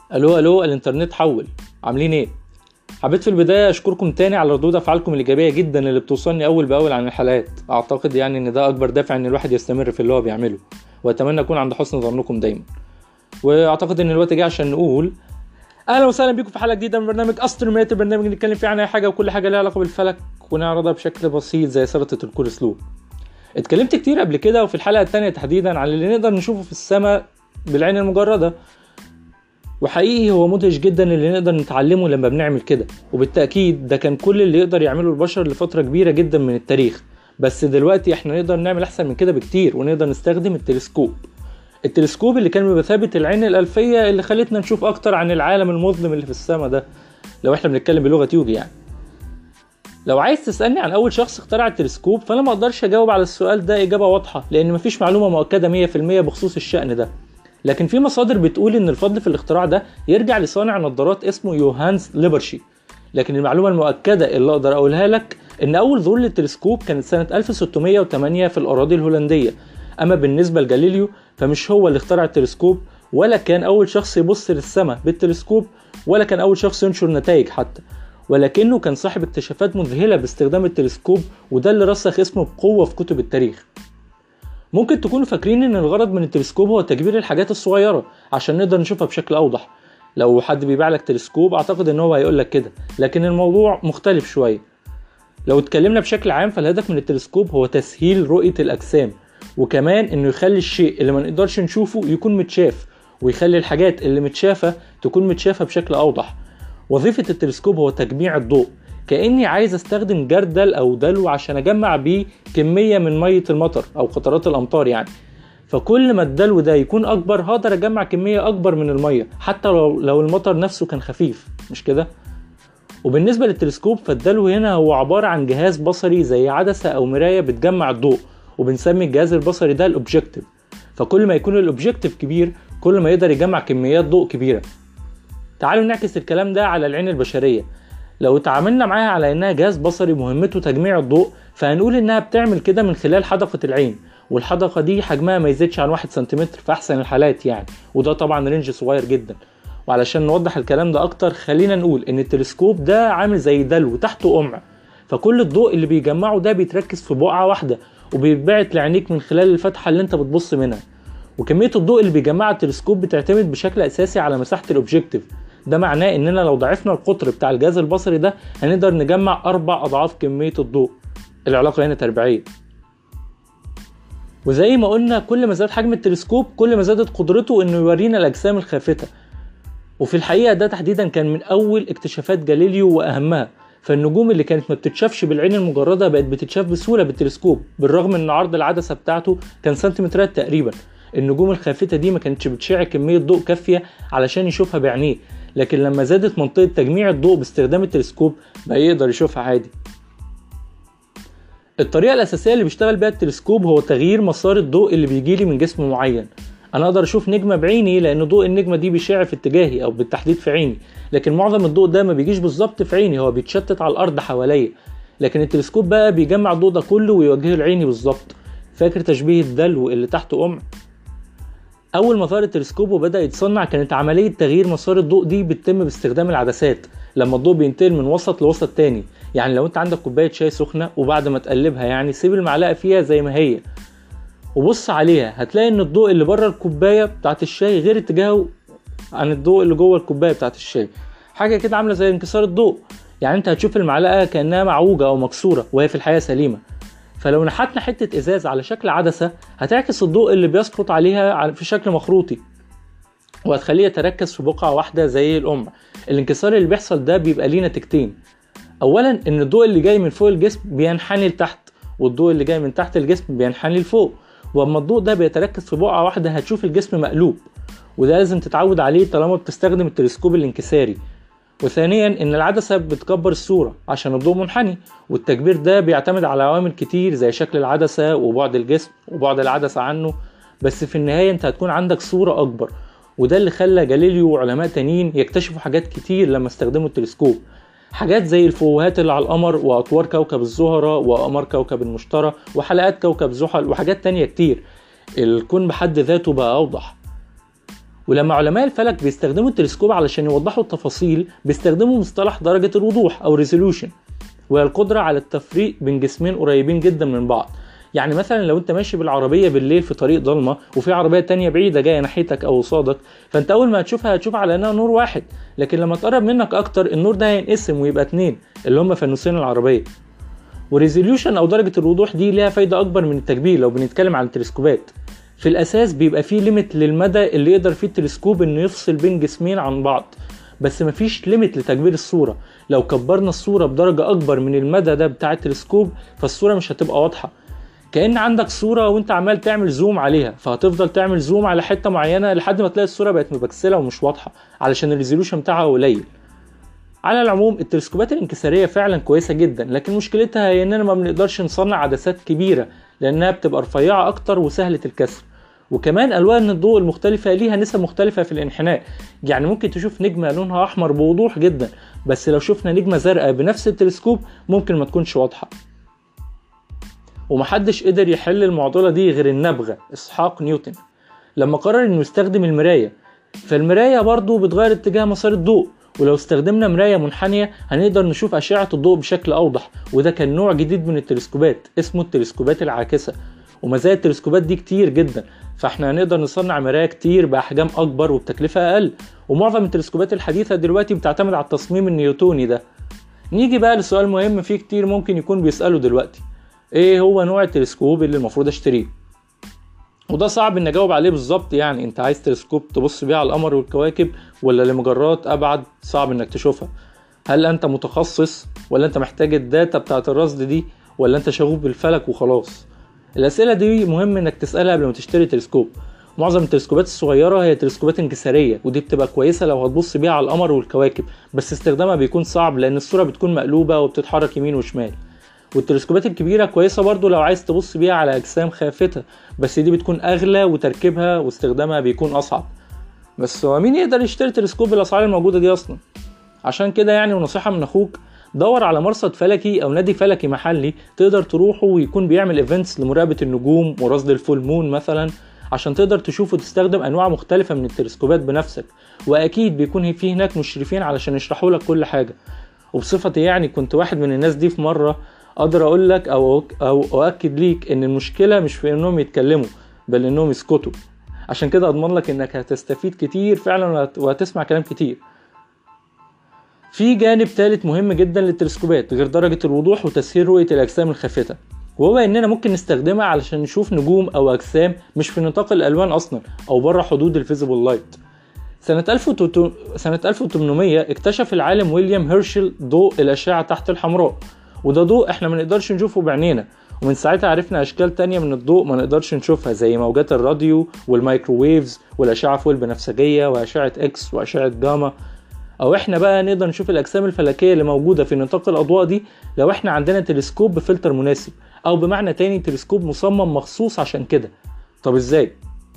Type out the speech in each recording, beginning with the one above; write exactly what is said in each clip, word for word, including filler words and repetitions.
الو الو الانترنت حول. عاملين ايه؟ حبيت في البدايه اشكركم تاني على ردود افعالكم الايجابيه جدا اللي بتوصلني اول باول عن الحلقات. اعتقد يعني ان ده اكبر دافع ان الواحد يستمر في اللي هو بيعمله، واتمنى اكون عند حسن ظنكم دايما. واعتقد ان الوقت جه عشان نقول اهلا وسهلا بكم في حلقه جديده من برنامج استروميت، البرنامج اللي نتكلم فيه عن اي حاجه وكل حاجه ليها علاقه بالفلك ونعرضها بشكل بسيط زي سلطه الكول سلو. اتكلمت كتير قبل كده وفي الحلقه الثانيه تحديدا عن اللي نقدر نشوفه في السماء بالعين المجرده، وحقيقي هو مدهش جدا اللي نقدر نتعلمه لما بنعمل كده، وبالتأكيد ده كان كل اللي يقدر يعمله البشر لفترة كبيرة جدا من التاريخ. بس دلوقتي احنا نقدر نعمل احسن من كده بكتير، ونقدر نستخدم التلسكوب التلسكوب اللي كان بمثابة العين الألفية اللي خلتنا نشوف اكتر عن العالم المظلم اللي في السماء ده، لو احنا بنتكلم بلغة يوجي يعني. لو عايز تسألني عن اول شخص اخترع التلسكوب فانا ما اقدرش اجاوب على السؤال ده اجابة واضحة، لان مفيش معلومة مؤكدة مية في المية بخصوص الشأن ده. لكن في مصادر بتقول ان الفضل في الاختراع ده يرجع لصانع نظارات اسمه يوهانس ليبرشي. لكن المعلومة المؤكدة اللي اقدر اقولها لك ان اول ظهور للتلسكوب كانت سنة ألف وستمية وتمانية في الاراضي الهولندية. اما بالنسبة لجاليليو فمش هو اللي اخترع التلسكوب، ولا كان اول شخص يبص للسماء بالتلسكوب، ولا كان اول شخص ينشر نتائج حتى، ولكنه كان صاحب اكتشافات مذهلة باستخدام التلسكوب، وده اللي رسخ اسمه بقوة في كتب التاريخ. ممكن تكونوا فاكرين ان الغرض من التلسكوب هو تكبير الحاجات الصغيرة عشان نقدر نشوفها بشكل اوضح. لو حد بيبيع لك تلسكوب اعتقد ان هو هيقول لك كده، لكن الموضوع مختلف شوية. لو اتكلمنا بشكل عام فالهدف من التلسكوب هو تسهيل رؤية الاجسام، وكمان انه يخلي الشيء اللي ما نقدرش نشوفه يكون متشاف، ويخلي الحاجات اللي متشافة تكون متشافة بشكل اوضح. وظيفة التلسكوب هو تجميع الضوء، كأني عايز استخدم جردل او دلو عشان اجمع بيه كمية من مية المطر او قطرات الامطار يعني. فكل ما الدلو ده يكون اكبر هقدر اجمع كمية اكبر من المية، حتى لو, لو المطر نفسه كان خفيف، مش كده؟ وبالنسبة للتلسكوب فالدلو هنا هو عبارة عن جهاز بصري زي عدسة او مراية بتجمع الضوء، وبنسمي الجهاز البصري ده الاوبجكتيف. فكل ما يكون الاوبجكتيف كبير كل ما يقدر يجمع كميات ضوء كبيرة. تعالوا نعكس الكلام ده على العين البشرية. لو تعاملنا معاها على انها جهاز بصري مهمته تجميع الضوء، فهنقول انها بتعمل كده من خلال حدقة العين، والحدقة دي حجمها ما يزيدش عن واحد سنتيمتر في احسن الحالات يعني، وده طبعا رينج صغير جدا. وعلشان نوضح الكلام ده اكتر خلينا نقول ان التلسكوب ده عامل زي دلو تحته قمع، فكل الضوء اللي بيجمعه ده بيتركز في بقعة واحدة وبيتبعت لعينيك من خلال الفتحة اللي انت بتبص منها. وكمية الضوء اللي بيجمعها التلسكوب بتعتمد بشكل اساسي على مساحة الاوبجكتيف. ده معناه اننا لو ضعفنا القطر بتاع الجهاز البصري ده هنقدر نجمع اربع اضعاف كمية الضوء. العلاقة هنا تربيعية. وزي ما قلنا كل ما زاد حجم التلسكوب كل ما زادت قدرته انه يورينا الاجسام الخافتة. وفي الحقيقة ده تحديدا كان من اول اكتشافات جاليليو واهمها. فالنجوم اللي كانت ما بتتشافش بالعين المجردة بقت بتتشاف بسهولة بالتلسكوب، بالرغم ان عرض العدسة بتاعته كان سنتيمترات تقريبا. النجوم الخافتة دي ما كانتش بتشع كمية ضوء كافية علشان يشوفها بعينيه، لكن لما زادت منطقة تجميع الضوء باستخدام التلسكوب بقى يقدر يشوفها عادي. الطريقة الأساسية اللي بيشتغل بيها التلسكوب هو تغيير مسار الضوء اللي بيجيلي من جسم معين. أنا أقدر أشوف نجمة بعيني لأن ضوء النجمة دي بيشع في اتجاهي أو بالتحديد في عيني، لكن معظم الضوء ده ما بيجيش بالظبط في عيني، هو بيتشتت على الأرض حواليا. لكن التلسكوب بقى بيجمع الضوء ده كله ويوجهه لعيني بالظبط. فاكر تشبيه الدلو اللي تحته قمع؟ اول ما ظهر التلسكوب وبدا يتصنع كانت عمليه تغيير مسار الضوء دي بتتم باستخدام العدسات، لما الضوء بينتقل من وسط لوسط تاني. يعني لو انت عندك كوبايه شاي سخنه وبعد ما تقلبها يعني سيب المعلقه فيها زي ما هي وبص عليها، هتلاقي ان الضوء اللي بره الكوبايه بتاعه الشاي غير اتجاهه عن الضوء اللي جوه الكوبايه بتاعه الشاي. حاجه كده عامله زي انكسار الضوء. يعني انت هتشوف المعلقه كانها معوجه او مكسوره وهي في الحقيقه سليمه. فلو نحتنا حتة ازاز على شكل عدسة هتعكس الضوء اللي بيسقط عليها في شكل مخروطي، وهتخليه يتركز في بقعة واحدة زي القمع. الانكسار اللي بيحصل ده بيبقى ليه نتيجتين. اولا ان الضوء اللي جاي من فوق الجسم بينحني لتحت، والضوء اللي جاي من تحت الجسم بينحني لفوق. واما الضوء ده بيتركز في بقعة واحدة هتشوف الجسم مقلوب، وده لازم تتعود عليه طالما بتستخدم التلسكوب الانكساري. وثانيا ان العدسة بتكبر الصورة عشان الضوء منحني، والتكبير ده بيعتمد على عوامل كتير زي شكل العدسة وبعد الجسم وبعد العدسة عنه، بس في النهاية انت هتكون عندك صورة اكبر. وده اللي خلى جاليليو وعلماء تانيين يكتشفوا حاجات كتير لما استخدموا التلسكوب. حاجات زي الفوهات اللي على القمر واطوار كوكب الزهرة واقمار كوكب المشتري وحلقات كوكب زحل وحاجات تانية كتير. الكون بحد ذاته بقى اوضح. ولما علماء الفلك بيستخدموا التلسكوب علشان يوضحوا التفاصيل بيستخدموا مصطلح درجة الوضوح او ريزولوشن، وهي القدرة على التفريق بين جسمين قريبين جدا من بعض. يعني مثلا لو انت ماشي بالعربية بالليل في طريق ضلمة وفي عربية تانية بعيدة جاية ناحيتك او قصادك، فانت اول ما هتشوفها هتشوف على انها نور واحد، لكن لما تقرب منك اكتر النور ده هينقسم ويبقى اتنين اللي هم فانوسين العربية. وريزوليوشن او درجة الوضوح دي ليها فايدة اكبر من التكبير لو بنتكلم عن التلسكوبات. في الاساس بيبقى فيه ليميت للمدى اللي يقدر فيه التلسكوب انه يفصل بين جسمين عن بعض، بس مفيش ليميت لتكبير الصورة. لو كبرنا الصورة بدرجة اكبر من المدى ده بتاع التلسكوب فالصورة مش هتبقى واضحة. كأن عندك صورة وانت عمال تعمل زوم عليها، فهتفضل تعمل زوم على حتة معينة لحد ما تلاقي الصورة بقت مبكسلة ومش واضحة علشان الريزولوشن بتاعها قليل. على العموم التلسكوبات الانكسارية فعلا كويسة جدا، لكن مشكلتها هي اننا ما بنقدرش نصنع عدسات كبيرة لانها بتبقى رفيعة اكتر وسهلة الكسر. وكمان الوان الضوء المختلفة ليها نسب مختلفة في الانحناء، يعني ممكن تشوف نجمة لونها احمر بوضوح جدا، بس لو شفنا نجمة زرقاء بنفس التلسكوب ممكن ما تكونش واضحة. ومحدش قدر يحل المعضلة دي غير النبغة إسحاق نيوتن لما قرر انه يستخدم المراية. فالمراية برضو بتغير اتجاه مسار الضوء، ولو استخدمنا مراية منحنية هنقدر نشوف أشعة الضوء بشكل أوضح، وده كان نوع جديد من التلسكوبات اسمه التلسكوبات العاكسة. ومزايا التلسكوبات دي كتير جدا، فاحنا هنقدر نصنع مرايا كتير بأحجام أكبر وبتكلفة أقل، ومعظم التلسكوبات الحديثة دلوقتي بتعتمد على التصميم النيوتوني ده. نيجي بقى لسؤال مهم فيه كتير ممكن يكون بيسأله دلوقتي: ايه هو نوع التلسكوب اللي المفروض اشتريه؟ وده صعب ان اجاوب عليه بالظبط. يعني انت عايز تلسكوب تبص بيه على القمر والكواكب ولا لمجرات ابعد صعب انك تشوفها؟ هل انت متخصص ولا انت محتاج الداتا بتاعت الرصد دي ولا انت شغوف بالفلك وخلاص؟ الاسئله دي مهم انك تسالها قبل ما تشتري تلسكوب. معظم التلسكوبات الصغيره هي تلسكوبات انكساريه، ودي بتبقى كويسه لو هتبص بيها على القمر والكواكب، بس استخدامها بيكون صعب لان الصوره بتكون مقلوبه وبتتحرك يمين وشمال. والتلسكوبات الكبيرة كويسة برضو لو عايز تبص بيها على أجسام خافتة، بس دي بتكون أغلى وتركيبها واستخدامها بيكون أصعب. بس هو مين يقدر يشتري تلسكوب بالأسعار الموجودة دي أصلا؟ عشان كده يعني ونصيحة من أخوك، دور على مرصد فلكي أو نادي فلكي محلي تقدر تروحه ويكون بيعمل إيفنتس لمراقبة النجوم ورصد الفول مون مثلا، عشان تقدر تشوف وتستخدم أنواع مختلفة من التلسكوبات بنفسك. وأكيد بيكون في هناك مشرفين علشان يشرحوا لك كل حاجة. وبصفتي يعني كنت واحد من الناس دي في مرة، اقدر اقول لك او او اؤكد ليك ان المشكله مش في انهم يتكلموا بل انهم يسكتوا. عشان كده اضمن لك انك هتستفيد كتير فعلا وهتسمع كلام كتير. في جانب ثالث مهم جدا للتلسكوبات غير درجه الوضوح وتسهيل رؤيه الاجسام الخافته، وهو اننا ممكن نستخدمها علشان نشوف نجوم او اجسام مش في نطاق الالوان اصلا او بره حدود الفيزيبل لايت. سنة ألف وثمانمية اكتشف العالم ويليام هيرشل ضوء الاشعه تحت الحمراء، وده ضوء احنا ما نقدرش نشوفه بعينينا، ومن ساعتها عرفنا اشكال تانية من الضوء ما نقدرش نشوفها زي موجات الراديو والمايكروويفز والاشعه فوق البنفسجيه واشعه اكس واشعه جاما. او احنا بقى نقدر نشوف الاجسام الفلكيه اللي موجوده في نطاق الاضواء دي لو احنا عندنا تلسكوب بفلتر مناسب، او بمعنى تاني تلسكوب مصمم مخصوص عشان كده. طب ازاي؟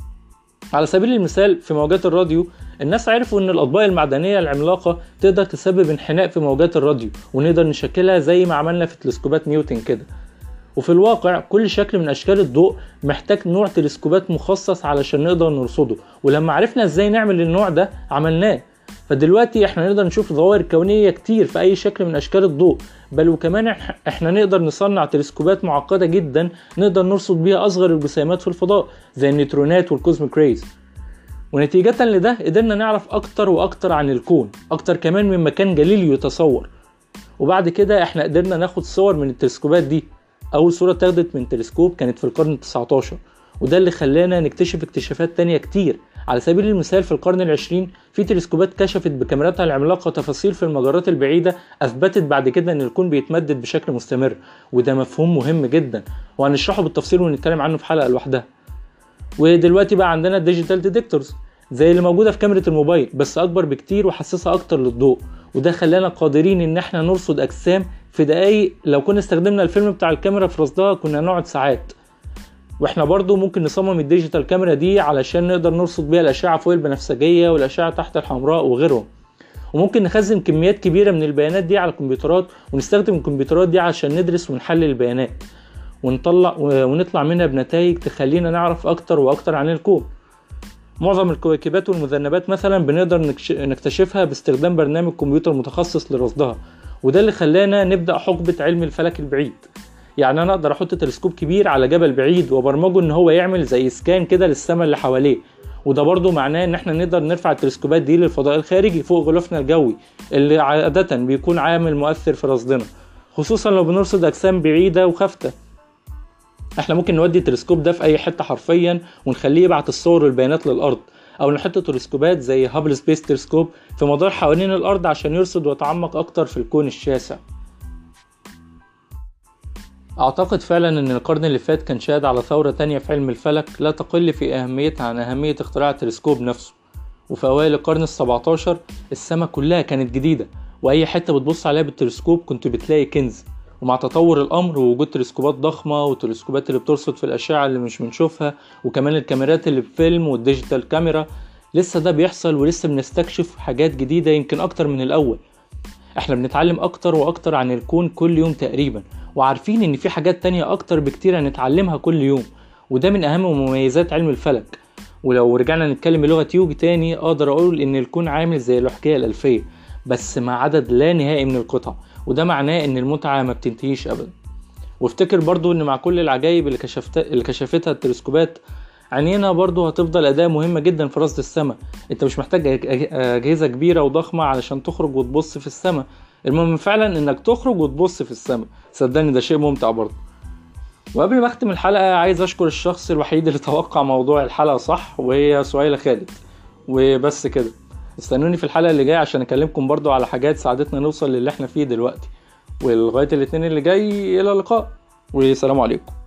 على سبيل المثال في موجات الراديو الناس عرفوا ان الاطباق المعدنيه العملاقه تقدر تسبب انحناء في موجات الراديو، ونقدر نشكلها زي ما عملنا في تلسكوبات نيوتن كده. وفي الواقع كل شكل من اشكال الضوء محتاج نوع تلسكوبات مخصص علشان نقدر نرصده، ولما عرفنا ازاي نعمل النوع ده عملناه. فدلوقتي احنا نقدر نشوف ظواهر كونيه كتير في اي شكل من اشكال الضوء، بل وكمان احنا نقدر نصنع تلسكوبات معقده جدا نقدر نرصد بيها اصغر الجسيمات في الفضاء زي النيوترونات والكوزميك ريز. ونتيجة لده قدرنا نعرف اكتر واكتر عن الكون، اكتر كمان مما كان جاليليو يتصور. وبعد كده احنا قدرنا ناخد صور من التلسكوبات دي. اول صورة اتاخدت من تلسكوب كانت في القرن التسعتاشر، وده اللي خلانا نكتشف اكتشافات تانية كتير. على سبيل المثال في القرن العشرين في تلسكوبات كشفت بكاميراتها العملاقة تفاصيل في المجرات البعيدة اثبتت بعد كده ان الكون بيتمدد بشكل مستمر، وده مفهوم مهم جدا وهنشرحه بالتفصيل ونتكلم عنه في حلقة لوحدها. ودلوقتي بقى عندنا الديجيتال ديتكتورز زي اللي موجودة في كاميرا الموبايل بس اكبر بكتير وحساسة اكتر للضوء، وده خلانا قادرين ان احنا نرصد اجسام في دقايق لو كنا استخدمنا الفيلم بتاع الكاميرا في رصدها كنا نقعد ساعات. واحنا برضو ممكن نصمم الديجيتال كاميرا دي علشان نقدر نرصد بيها الاشعة فوق البنفسجية والاشعة تحت الحمراء وغيرهم. وممكن نخزن كميات كبيرة من البيانات دي على الكمبيوترات ونستخدم الكمبيوترات دي عشان ندرس ونحلل البيانات ونطلع ونطلع منها بنتائج تخلينا نعرف اكتر واكتر عن الكون. معظم الكويكبات والمذنبات مثلا بنقدر نكش- نكتشفها باستخدام برنامج كمبيوتر متخصص لرصدها، وده اللي خلانا نبدأ حقبة علم الفلك البعيد. يعني انا اقدر احط تلسكوب كبير على جبل بعيد وبرمجه ان هو يعمل زي سكان كده للسماء اللي حواليه، وده برضو معناه ان احنا نقدر نرفع التلسكوبات دي للفضاء الخارجي فوق غلافنا الجوي اللي عادة بيكون عامل مؤثر في رصدنا، خصوصا لو بنرصد اجسام بعيدة وخافتة. احنا ممكن نودي التلسكوب ده في اي حتة حرفيا ونخليه يبعت الصور والبيانات للارض، او نحط تلسكوبات زي هابل سبيس تلسكوب في مدار حوالين الارض عشان يرصد ويتعمق اكتر في الكون الشاسع. اعتقد فعلا ان القرن اللي فات كان شاهد على ثورة تانية في علم الفلك لا تقل في اهميتها عن اهمية اختراع التلسكوب نفسه. وفي اوائل القرن السبعتاشر السماء كلها كانت جديدة، واي حتة بتبص عليها بالتلسكوب كنت بتلاقي كنز. ومع تطور الامر ووجود تلسكوبات ضخمة وتلسكوبات اللي بترصد في الاشعة اللي مش بنشوفها، وكمان الكاميرات اللي بفيلم والديجيتال كاميرا، لسه ده بيحصل ولسه بنستكشف حاجات جديدة يمكن اكتر من الاول. احنا بنتعلم اكتر واكتر عن الكون كل يوم تقريبا، وعارفين ان في حاجات تانية اكتر بكتير هنتعلمها كل يوم، وده من اهم مميزات علم الفلك. ولو رجعنا نتكلم بلغة يوجي تاني اقدر اقول ان الكون عامل زي الأحجية الألفية بس مع عدد لا نهائي من القطع، وده معناه ان المتعة ما بتنتهيش ابدا. وافتكر برضو ان مع كل العجائب اللي, كشفت... اللي كشفتها التلسكوبات، عينينا برضو هتفضل أداة مهمة جدا في رصد السماء. انت مش محتاج أج- أج- أجهزة كبيرة وضخمة علشان تخرج وتبص في السماء، المهم فعلا انك تخرج وتبص في السماء، صدقني ده شيء ممتع برضو. وقبل ما اختم الحلقة عايز اشكر الشخص الوحيد اللي توقع موضوع الحلقة صح، وهي سهيلة خالد. وبس كده، استنوني في الحلقة اللي جاية عشان اكلمكم برضو على حاجات ساعدتنا نوصل للي احنا فيه دلوقتي. ولغاية الاثنين اللي جاي الى اللقاء، والسلام عليكم.